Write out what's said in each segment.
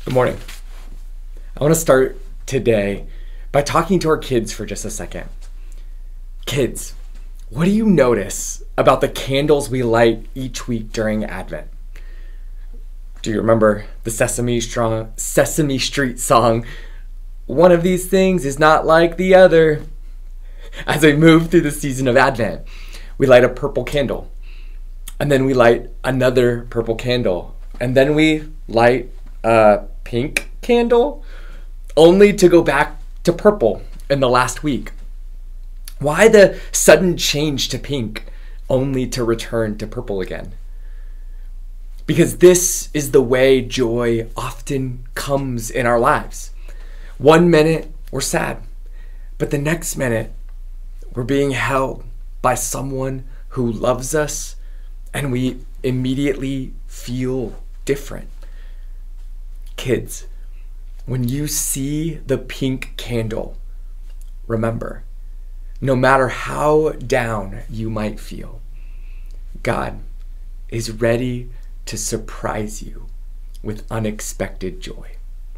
Good morning. I want to start today by talking to our kids for just a second. Kids, what do you notice about the candles we light each week during Advent? Do you remember the Sesame Street song, "One of these things is not like the other"? As we move through the season of Advent, we light a purple candle, and then we light another purple candle, and then we light a pink candle, only to go back to purple in the last week. Why the sudden change to pink, only to return to purple again? Because this is the way joy often comes in our lives. 1 minute we're sad, but the next minute we're being held by someone who loves us, and we immediately feel different. Kids, when you see the pink candle, remember, no matter how down you might feel, God is ready to surprise you with unexpected joy.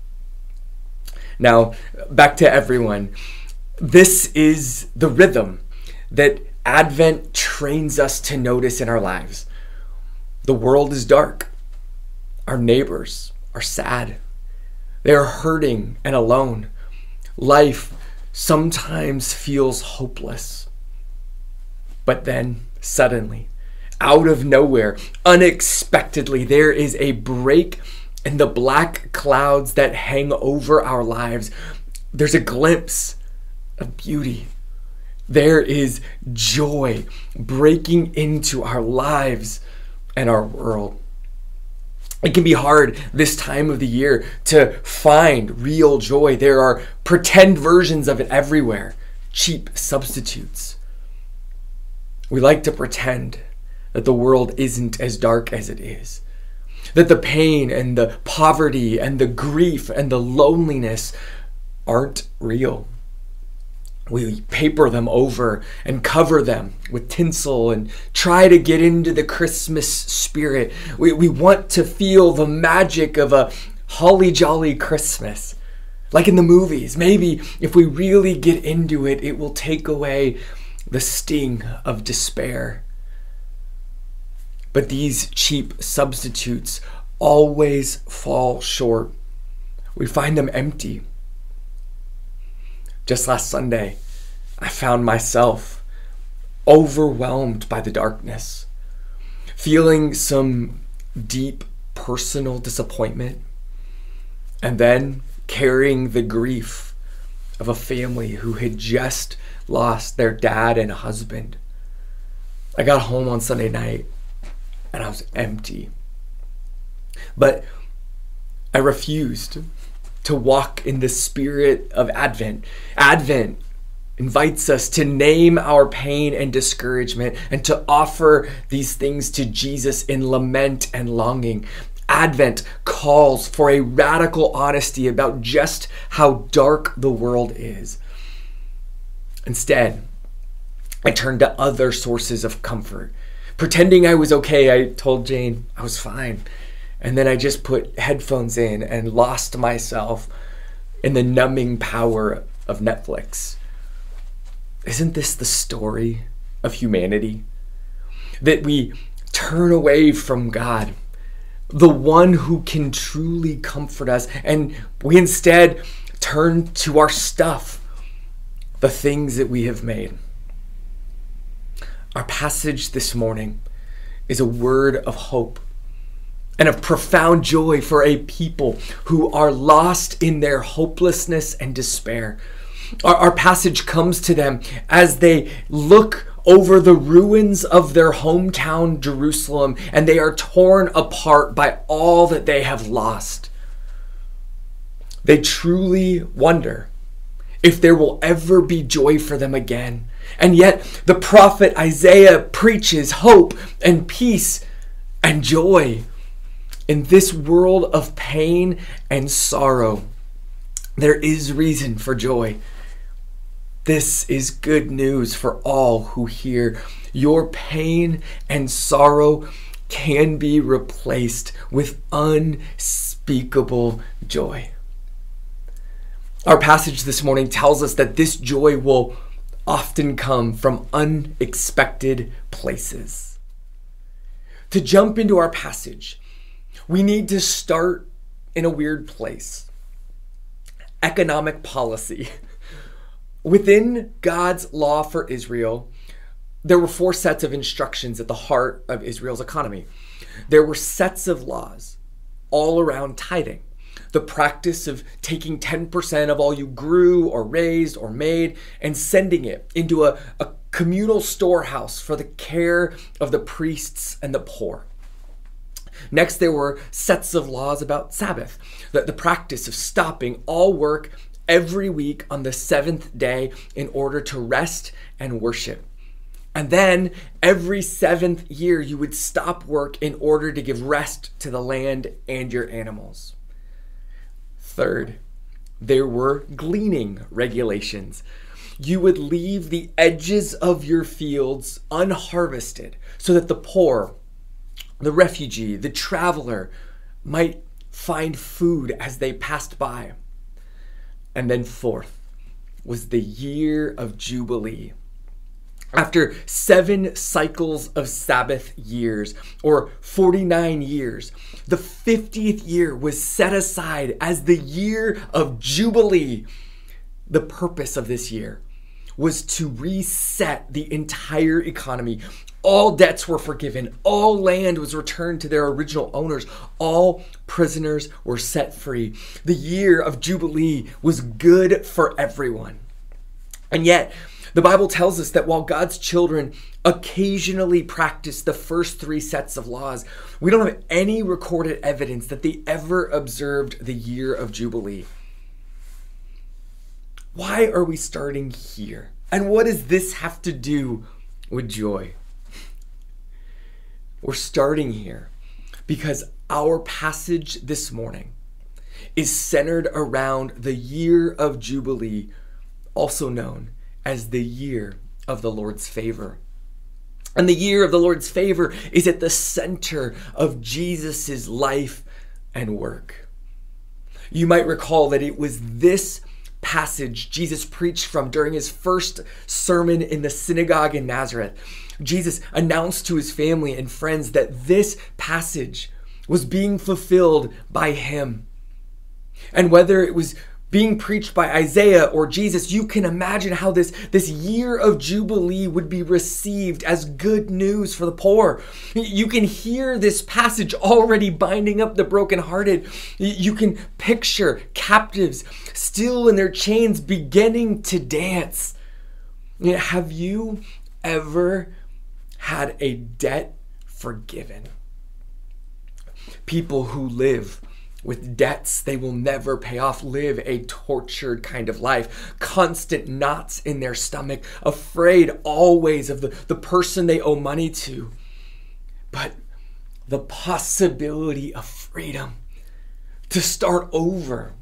Now, back to everyone. This is the rhythm that Advent trains us to notice in our lives. The world is dark. Our neighbors are sad. They are hurting and alone. Life sometimes feels hopeless. But then, suddenly, out of nowhere, unexpectedly, there is a break in the black clouds that hang over our lives. There's a glimpse of beauty. There is joy breaking into our lives and our world. It can be hard this time of the year to find real joy. There are pretend versions of it everywhere, cheap substitutes. We like to pretend that the world isn't as dark as it is, that the pain and the poverty and the grief and the loneliness aren't real. We paper them over and cover them with tinsel and try to get into the Christmas spirit. We want to feel the magic of a holly jolly Christmas. Like in the movies, maybe if we really get into it, it will take away the sting of despair. But these cheap substitutes always fall short. We find them empty. Just last Sunday, I found myself overwhelmed by the darkness, feeling some deep personal disappointment, and then carrying the grief of a family who had just lost their dad and husband. I got home on Sunday night and I was empty. But I refused to walk in the spirit of Advent. Advent invites us to name our pain and discouragement and to offer these things to Jesus in lament and longing. Advent calls for a radical honesty about just how dark the world is. Instead, I turned to other sources of comfort. Pretending I was okay, I told Jane I was fine. And then I just put headphones in and lost myself in the numbing power of Netflix. Isn't this the story of humanity? That we turn away from God, the one who can truly comfort us, and we instead turn to our stuff, the things that we have made. Our passage this morning is a word of hope and of profound joy for a people who are lost in their hopelessness and despair. Our passage comes to them as they look over the ruins of their hometown, Jerusalem, and they are torn apart by all that they have lost. They truly wonder if there will ever be joy for them again. And yet the prophet Isaiah preaches hope and peace and joy. In this world of pain and sorrow, there is reason for joy. This is good news for all who hear. Your pain and sorrow can be replaced with unspeakable unspeakable joy. Our passage this morning tells us that this joy will often come from unexpected places. To jump into our passage, we need to start in a weird place. Economic policy. Within God's law for Israel, there were 4 sets of instructions at the heart of Israel's economy. There were sets of laws all around tithing, the practice of taking 10% of all you grew or raised or made and sending it into a communal storehouse for the care of the priests and the poor. Next, there were sets of laws about Sabbath, the practice of stopping all work every week on the 7th day in order to rest and worship. And then every 7th year, you would stop work in order to give rest to the land and your animals. Third, there were gleaning regulations. You would leave the edges of your fields unharvested so that the poor, the refugee, the traveler might find food as they passed by. And then fourth was the year of Jubilee. After 7 cycles of Sabbath years, or 49 years, the 50th year was set aside as the year of Jubilee. The purpose of this year was to reset the entire economy. All debts were forgiven. All land was returned to their original owners. All prisoners were set free. The year of Jubilee was good for everyone. And yet, the Bible tells us that while God's children occasionally practice the first 3 sets of laws, we don't have any recorded evidence that they ever observed the year of Jubilee. Why are we starting here? And what does this have to do with joy? We're starting here because our passage this morning is centered around the year of Jubilee, also known as the year of the Lord's favor. And the year of the Lord's favor is at the center of Jesus's life and work. You might recall that it was this passage Jesus preached from during his first sermon in the synagogue in Nazareth. Jesus announced to his family and friends that this passage was being fulfilled by him. And whether it was being preached by Isaiah or Jesus, you can imagine how this year of Jubilee would be received as good news for the poor. You can hear this passage already binding up the brokenhearted. You can picture captives still in their chains beginning to dance. Have you ever had a debt forgiven? People who live with debts they will never pay off live a tortured kind of life, constant knots in their stomach, afraid always of the person they owe money to. But the possibility of freedom, to start over,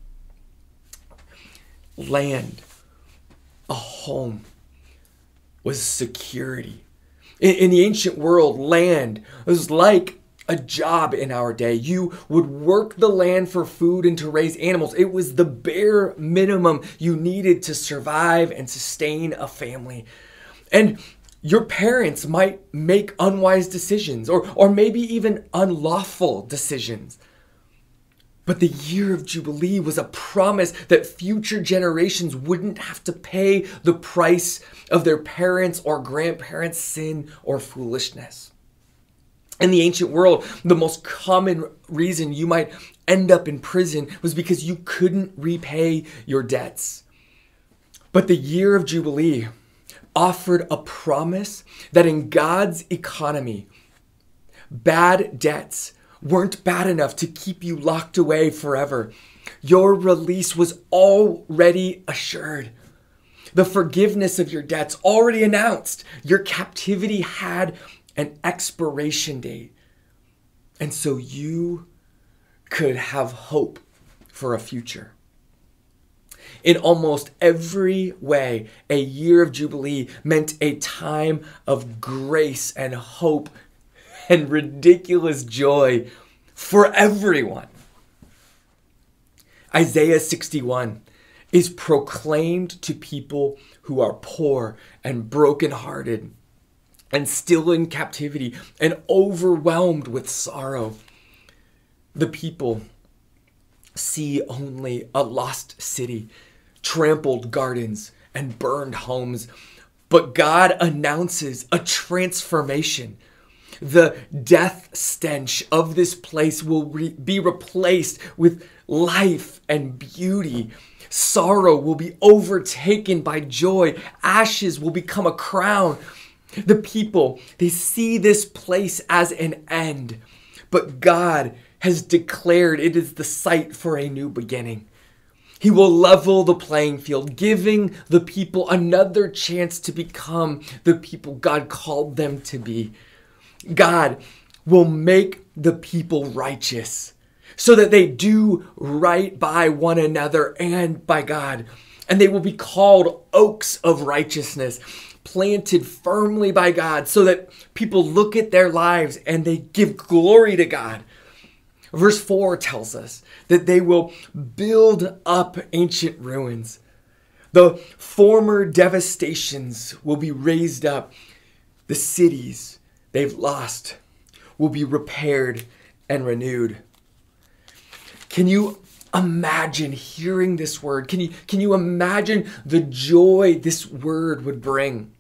land, a home, was security. In the ancient world, land was like a job in our day. You would work the land for food and to raise animals. It was the bare minimum you needed to survive and sustain a family. And your parents might make unwise decisions or maybe even unlawful decisions. But the year of Jubilee was a promise that future generations wouldn't have to pay the price of their parents' or grandparents' sin or foolishness. In the ancient world, the most common reason you might end up in prison was because you couldn't repay your debts. But the year of Jubilee offered a promise that in God's economy, bad debts weren't bad enough to keep you locked away forever. Your release was already assured. The forgiveness of your debts already announced. Your captivity had an expiration date. And so you could have hope for a future. In almost every way, a year of Jubilee meant a time of grace and hope and ridiculous joy for everyone. Isaiah 61 is proclaimed to people who are poor and brokenhearted and still in captivity and overwhelmed with sorrow. The people see only a lost city, trampled gardens, and burned homes. But God announces a transformation. The death stench of this place will be replaced with life and beauty. Sorrow will be overtaken by joy. Ashes will become a crown. The people, they see this place as an end, but God has declared it is the site for a new beginning. He will level the playing field, giving the people another chance to become the people God called them to be. God will make the people righteous so that they do right by one another and by God. And they will be called oaks of righteousness, planted firmly by God, so that people look at their lives and they give glory to God. Verse 4 tells us that they will build up ancient ruins. The former devastations will be raised up. The cities they've lost will be repaired and renewed. Can you imagine hearing this word? Can you imagine the joy this word would bring?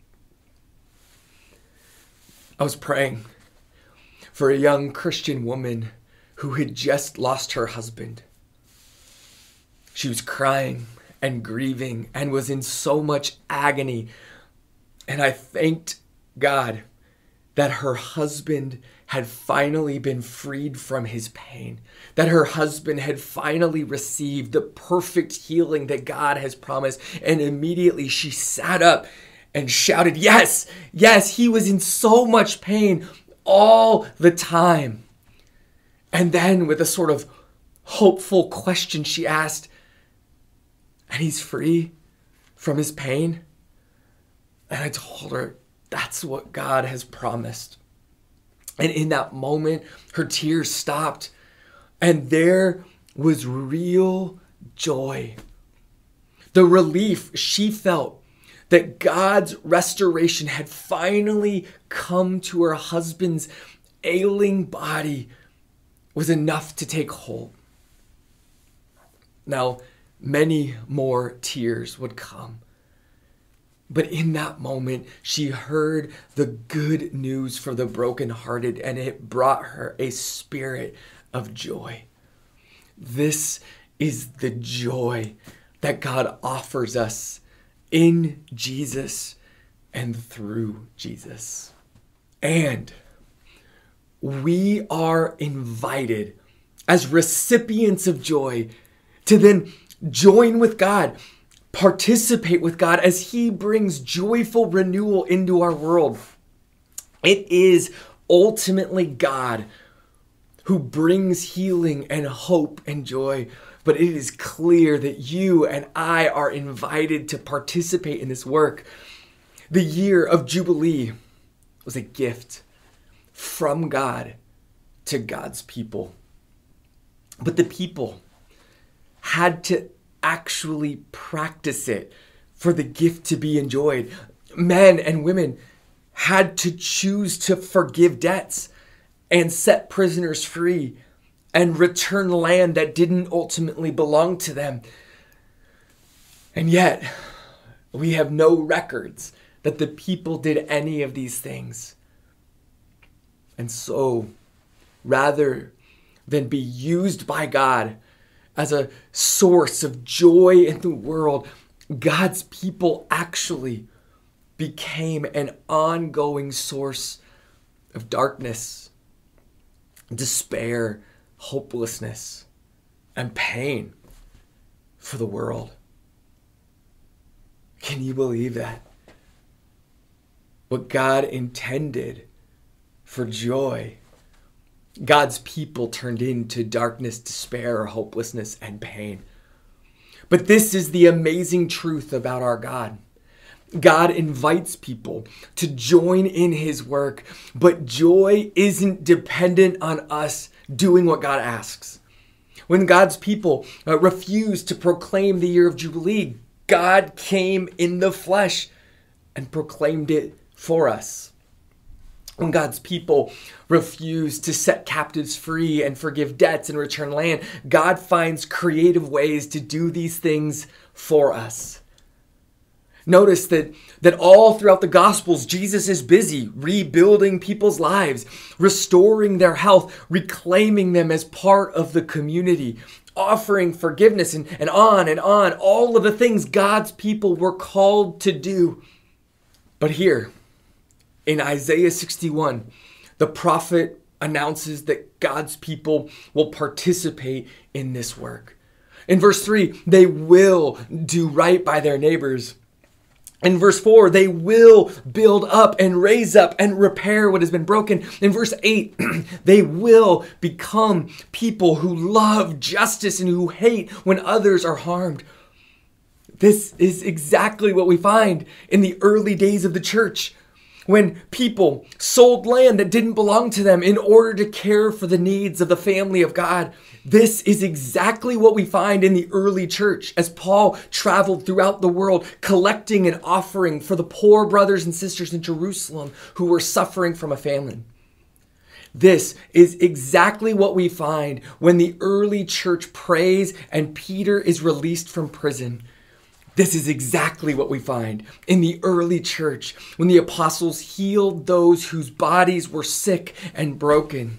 I was praying for a young Christian woman who had just lost her husband. She was crying and grieving and was in so much agony. And I thanked God that her husband had finally been freed from his pain, that her husband had finally received the perfect healing that God has promised. And immediately she sat up and shouted, yes, yes, he was in so much pain all the time. And then with a sort of hopeful question, she asked, and he's free from his pain? And I told her, that's what God has promised. And in that moment, her tears stopped. And there was real joy. The relief she felt that God's restoration had finally come to her husband's ailing body was enough to take hold. Now, many more tears would come. But in that moment, she heard the good news for the brokenhearted, and it brought her a spirit of joy. This is the joy that God offers us in Jesus and through Jesus. And we are invited as recipients of joy to then join with God, participate with God as He brings joyful renewal into our world. It is ultimately God who brings healing and hope and joy, but it is clear that you and I are invited to participate in this work. The year of Jubilee was a gift from God to God's people. But the people had to actually practice it for the gift to be enjoyed. Men and women had to choose to forgive debts and set prisoners free and return land that didn't ultimately belong to them. And yet, we have no records that the people did any of these things. And so, rather than be used by God as a source of joy in the world, God's people actually became an ongoing source of darkness, despair, hopelessness, and pain for the world. Can you believe that? What God intended for joy, God's people turned into darkness, despair, hopelessness, and pain. But this is the amazing truth about our God. God invites people to join in His work, but joy isn't dependent on us doing what God asks. When God's people refused to proclaim the year of Jubilee, God came in the flesh and proclaimed it for us. When God's people refuse to set captives free and forgive debts and return land, God finds creative ways to do these things for us. Notice that all throughout the Gospels, Jesus is busy rebuilding people's lives, restoring their health, reclaiming them as part of the community, offering forgiveness, and on and on. All of the things God's people were called to do. But here, in Isaiah 61, the prophet announces that God's people will participate in this work. In verse 3, they will do right by their neighbors. In verse 4, they will build up and raise up and repair what has been broken. In verse 8, they will become people who love justice and who hate when others are harmed. This is exactly what we find in the early days of the church, when people sold land that didn't belong to them in order to care for the needs of the family of God. This is exactly what we find in the early church as Paul traveled throughout the world, collecting and offering for the poor brothers and sisters in Jerusalem who were suffering from a famine. This is exactly what we find when the early church prays and Peter is released from prison. This is exactly what we find in the early church when the apostles healed those whose bodies were sick and broken.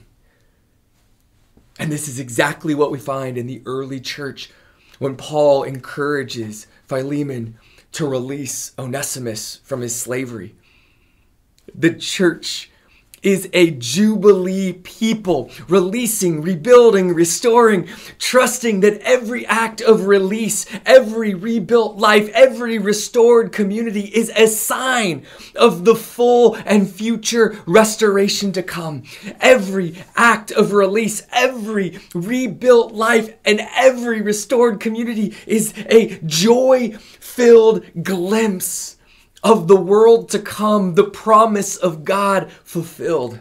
And this is exactly what we find in the early church when Paul encourages Philemon to release Onesimus from his slavery. The church is a Jubilee people, releasing, rebuilding, restoring, trusting that every act of release, every rebuilt life, every restored community is a sign of the full and future restoration to come. Every act of release, every rebuilt life, and every restored community is a joy-filled glimpse of the world to come, the promise of God fulfilled.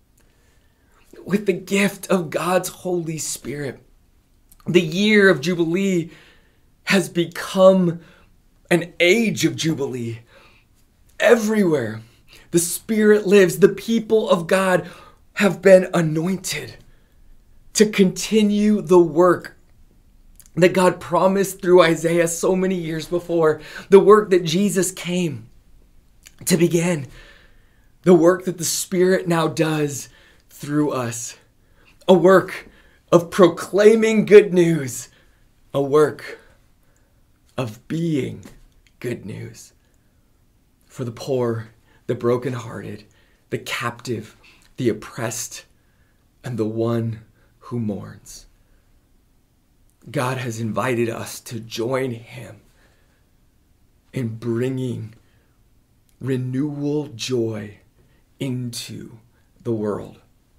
With the gift of God's Holy Spirit, the year of Jubilee has become an age of Jubilee. Everywhere the Spirit lives, the people of God have been anointed to continue the work that God promised through Isaiah so many years before, the work that Jesus came to begin, the work that the Spirit now does through us, a work of proclaiming good news, a work of being good news for the poor, the brokenhearted, the captive, the oppressed, and the one who mourns. God has invited us to join Him in bringing renewal joy into the world.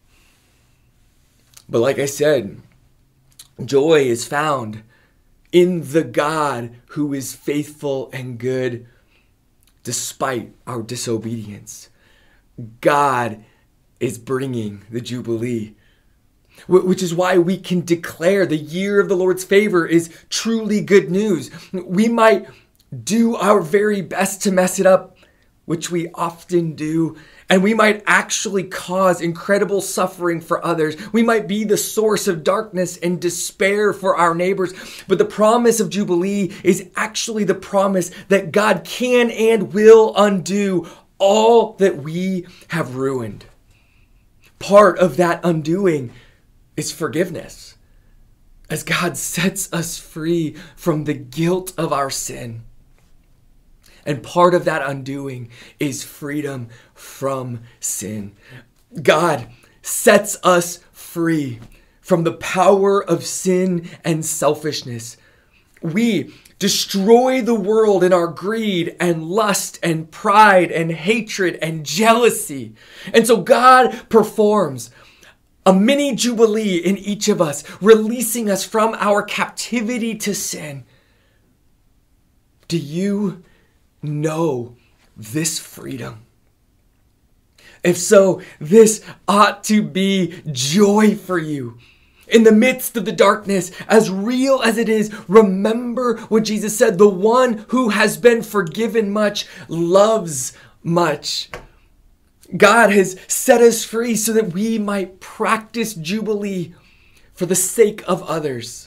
But like I said, joy is found in the God who is faithful and good despite our disobedience. God is bringing the Jubilee, which is why we can declare the year of the Lord's favor is truly good news. We might do our very best to mess it up, which we often do, and we might actually cause incredible suffering for others. We might be the source of darkness and despair for our neighbors, but the promise of Jubilee is actually the promise that God can and will undo all that we have ruined. Part of that undoing is forgiveness, as God sets us free from the guilt of our sin. And part of that undoing is freedom from sin. God sets us free from the power of sin and selfishness. We destroy the world in our greed and lust and pride and hatred and jealousy. And so God performs a mini jubilee in each of us, releasing us from our captivity to sin. Do you know this freedom? If so, this ought to be joy for you. In the midst of the darkness, as real as it is, remember what Jesus said. The one who has been forgiven much loves much. God has set us free so that we might practice Jubilee for the sake of others.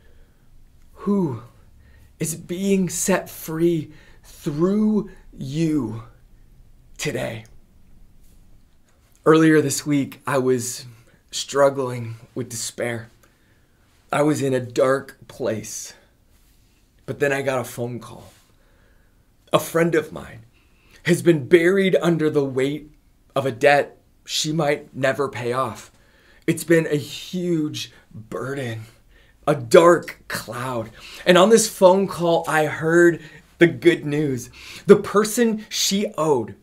Who is being set free through you today? Earlier this week, I was struggling with despair. I was in a dark place. But then I got a phone call. A friend of mine has been buried under the weight of a debt she might never pay off. It's been a huge burden, a dark cloud. And on this phone call, I heard the good news. The person she owed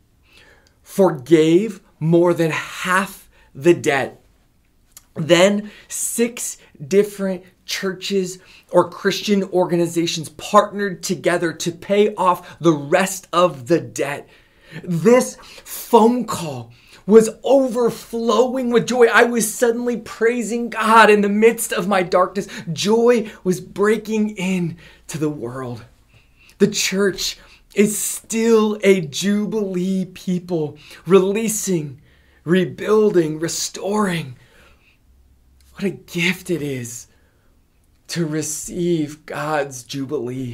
forgave more than half the debt. Then 6 different churches or Christian organizations partnered together to pay off the rest of the debt. This phone call was overflowing with joy. I was suddenly praising God in the midst of my darkness. Joy was breaking into the world. The church is still a Jubilee people, releasing, rebuilding, restoring. What a gift it is to receive God's Jubilee.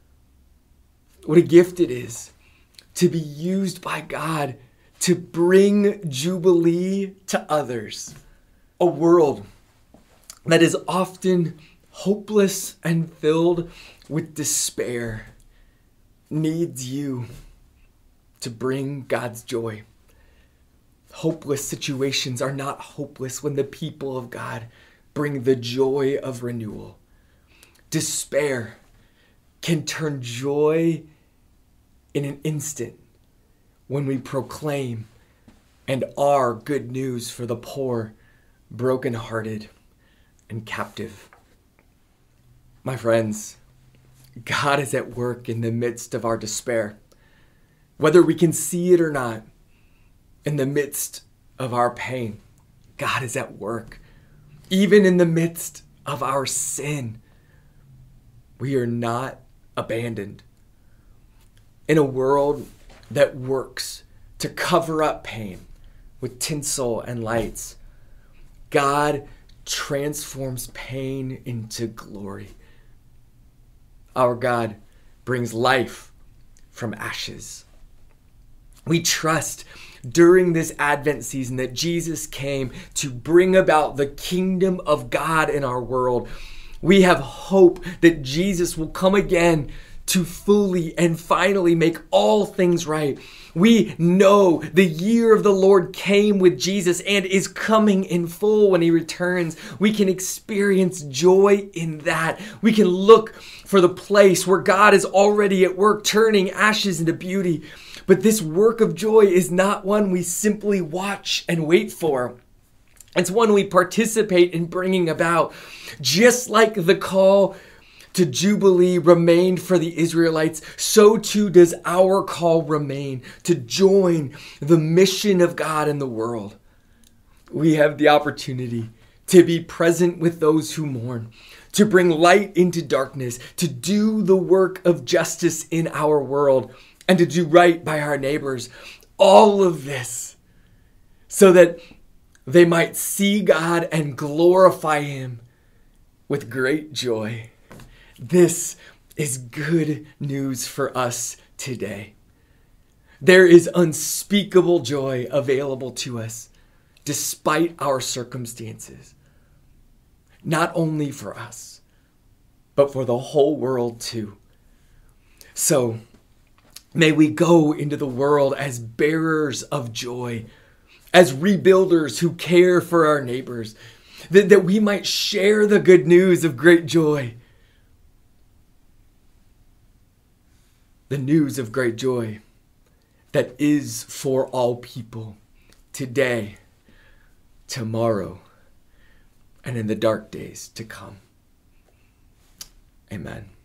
What a gift it is to be used by God to bring Jubilee to others. A world that is often hopeless and filled with despair needs you to bring God's joy. Hopeless situations are not hopeless when the people of God bring the joy of renewal. Despair can turn joy in an instant when we proclaim and are good news for the poor, brokenhearted, and captive. My friends, God is at work in the midst of our despair. Whether we can see it or not, in the midst of our pain, God is at work. Even in the midst of our sin, we are not abandoned. In a world that works to cover up pain with tinsel and lights, God transforms pain into glory. Our God brings life from ashes. We trust during this Advent season that Jesus came to bring about the kingdom of God in our world. We have hope that Jesus will come again to fully and finally make all things right. We know the year of the Lord came with Jesus and is coming in full when he returns. We can experience joy in that. We can look for the place where God is already at work, turning ashes into beauty. But this work of joy is not one we simply watch and wait for. It's one we participate in bringing about. Just like the call to Jubilee remained for the Israelites, so too does our call remain to join the mission of God in the world. We have the opportunity to be present with those who mourn, to bring light into darkness, to do the work of justice in our world, and to do right by our neighbors. All of this so that they might see God and glorify him with great joy. This is good news for us today. There is unspeakable joy available to us despite our circumstances. Not only for us, but for the whole world too. So, may we go into the world as bearers of joy, as rebuilders who care for our neighbors, that we might share the good news of great joy. The news of great joy that is for all people today, tomorrow, and in the dark days to come. Amen.